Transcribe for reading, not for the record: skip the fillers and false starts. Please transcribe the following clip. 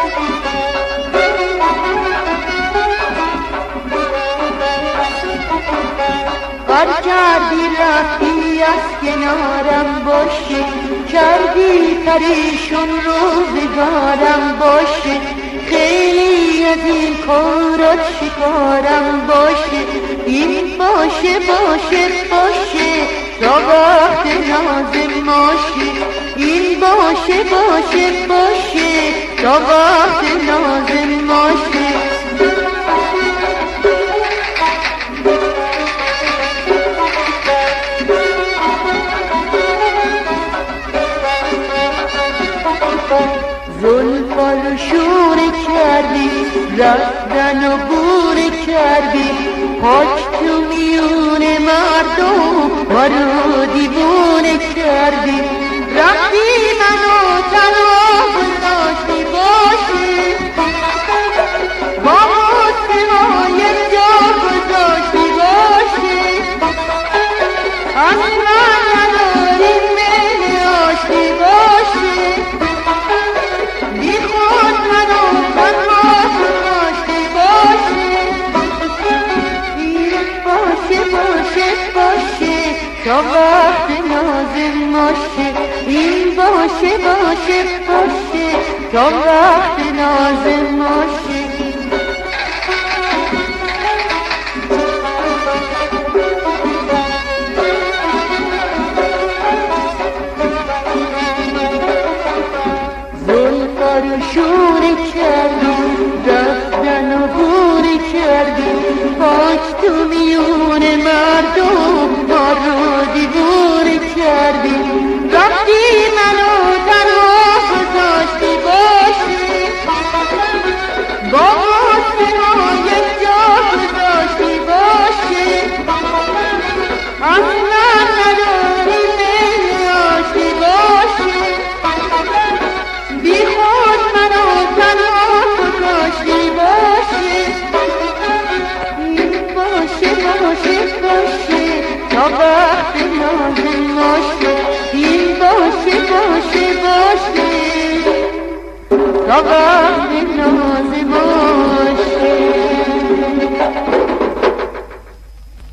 کار کردی رفتی از کنارم باشه، کردی پریشون روزگارم باشه، خیلی از این کارات شکارم باشه. این باشه باشه باشه تا وقت ناز ماشه، این باشه باشه باشه تا وقت ناز ماشه. زلفا رو شور کردی، رفتن و بور کردی، پاک تو میون مردم ما رو دیوونه کردی. رفتی منو تنها گذاشتی باشه، با حسن ما یک جا گذاشتی باشه. از من نداری میل آشتی باشه، بی خود منو تنها گذاشتی باشه. این باشه باشه باشه تا وقت ناز ماشه، این باشه باشه باشه تا وقت ناز ماشه. زلفا رو شور کردی، رفتن و بور کردی، پاک تو میون مردم ما رو دیوونه کردی. رفتی منو تنها گذاشتی باشه، با حسن ما یک جا گذاشتی باشه. از من نداری میل آشتی باشه، بی خود منو تنها گذاشتی باشه. این باشه باشه باشه تا وقت ناز ماشه، این باشه باشه باشه تا وقت ناز ماشه.